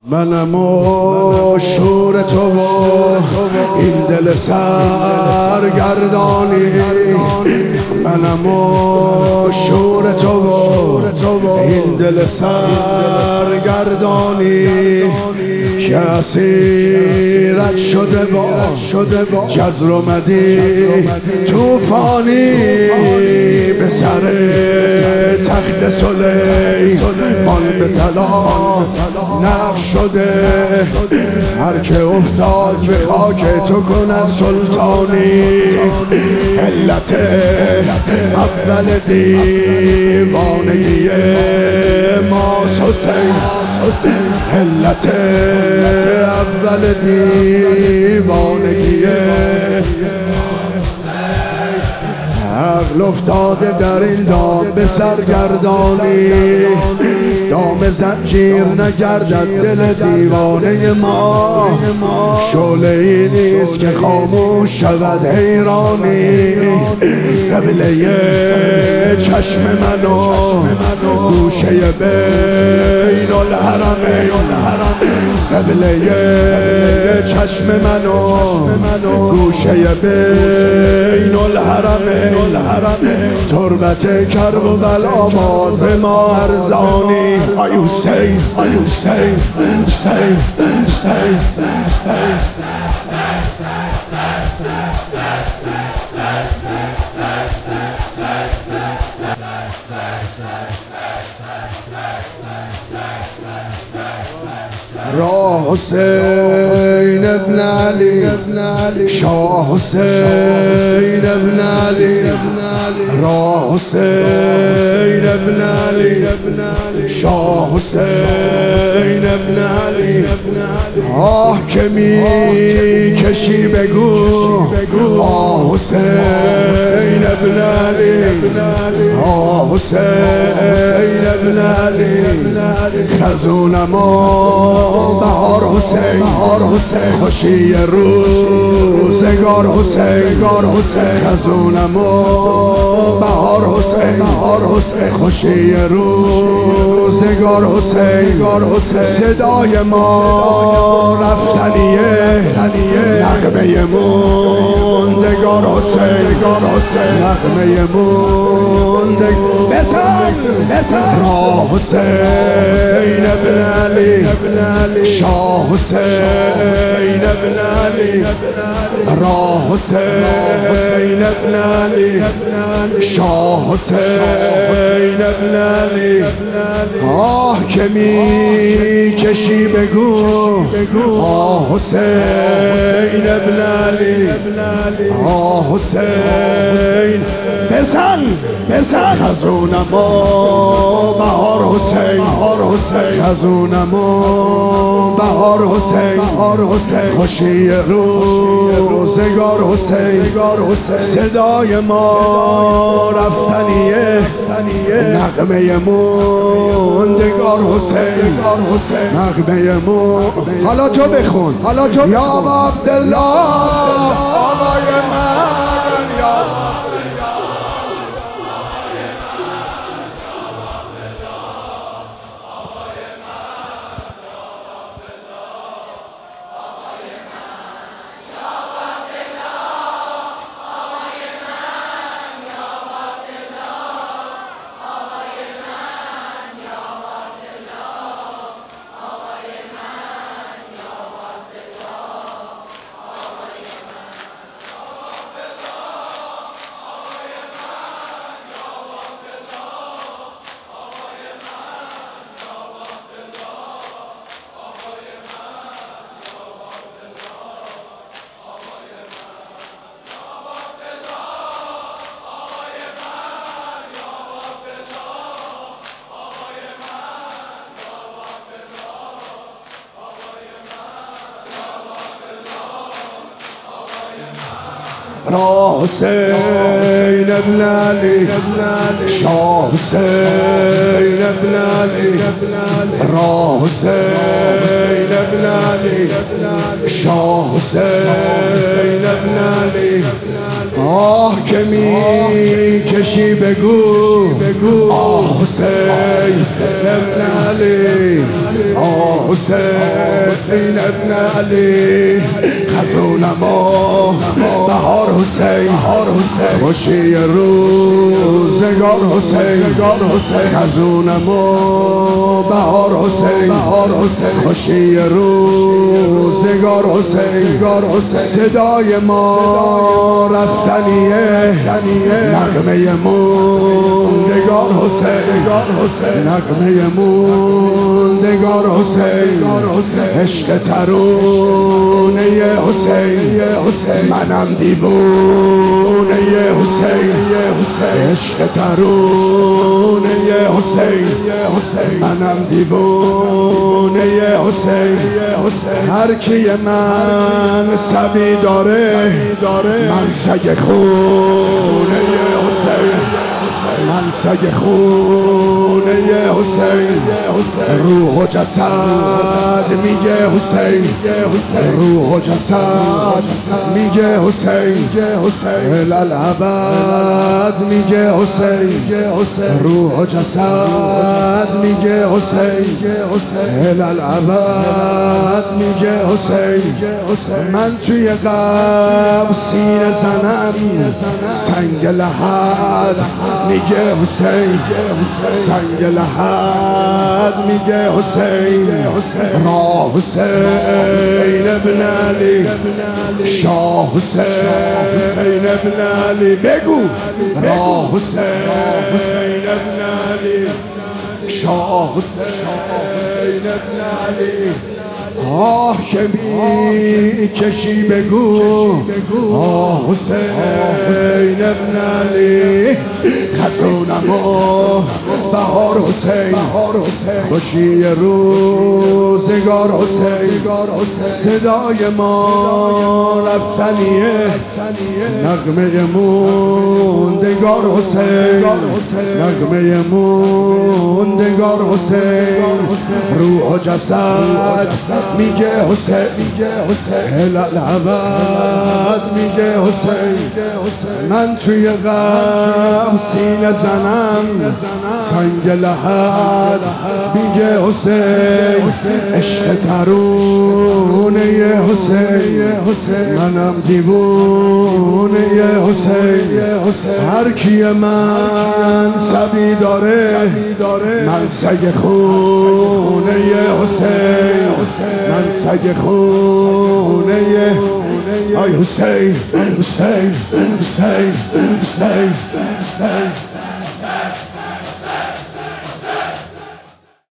منم و شور تو و این دل سرگردانی، منم و شور تو و این دل سرگردانی که اسیرت شده با جزر و مدی توفانی. به سر تخت سلیمان به طلا نقش شده، هر که افتاد به خاک تو کند سلطانی. علت اول دیوانگی ماست حسین، علت اول دیوانگی عقل افتاده در این دام به سرگردانی. دام زنجیر نگردد دل دیوانه ما، شعله‌ای نیست که خاموش شود حیرانی. قبله چشم منو گوشه بین الحرمین، قبله چشم منو گوشه بین الحرمین. تربت کرب و بلآباد به ما ارزانی. Are you safe? Are you safe? Safe, safe, safe. راه حسین ابن علی، شاه حسین ابن علی، راه حسین ابن علی، شاه حسین ابن علی. آه که می کشی بگو آه حسین ابن علی، آه حسین ابن علی. خزونم بهار حسین، خوشی روزگار حسین، خزونم بهار حسین، خوشی روزگار حسین. صدای ما رفتنیه، نغمه موندگار حسین، نغمه موندگار. بزن راه حسین ابن علی، شاه حسین ابن علی، راه حسین ابن علی، شاه حسین ابن علی. آه که می کشی بگو آه حسین ابن علی، آه حسین. بزن خزونم بهار حسین، خزونم بهار حسین، خوشی روزگار حسین. صدای ما رفتنیه، نغمه موندگار حسین، نغمه موندگار. حالا تو بخون، یا عبدالله آقای من، یا راه حسین ابن علی، شاه حسین ابن علی، راه حسین ابن علی، شاه حسین ابن علی. آه که می کشی بگو آه حسین ابن علی، آه حسین ابن علی خزونما بهار حسین خوشی روزگار حسین خزونما بهار حسین خوشی روزگار حسین صدای ما رفتنیه نغمه موندگار حسین نغمه موندگار حسین عشق ترونه حسین منم دیوونه حسین عشق ترونه حسین منم دیوونه حسین هر کی من سبی داره من سگ خونه حسین من سگ خونه حسین روح و جسد میگه حسین روح و جسد میگه حسین الالعبد میگه حسین روح و جسد میگه حسین الالعبد میگه حسین من توی قبر سینه زنم سنگ لحد میگه حسین سنگ لحد میگه حسین راه حسین ابن علی شاه حسین ابن علی بگو راه حسین ابن علی شاه حسین ابن علی آه که می کشی بگو آه حسین ابن علی خزونما بهار حسین خوشی روزگار حسین صدای ما رفتنیه نغمه موندگار حسین نغمه موندگار حسین روح و جسد میگه حسین الالعبد میگه حسین من توی غم سینه زنم سنگ لحد میگه حسین عشق ترونه حسین منم دیوونه حسین هر کی من سبی داره من سگ خونه حسین من سگ خونه آی حسین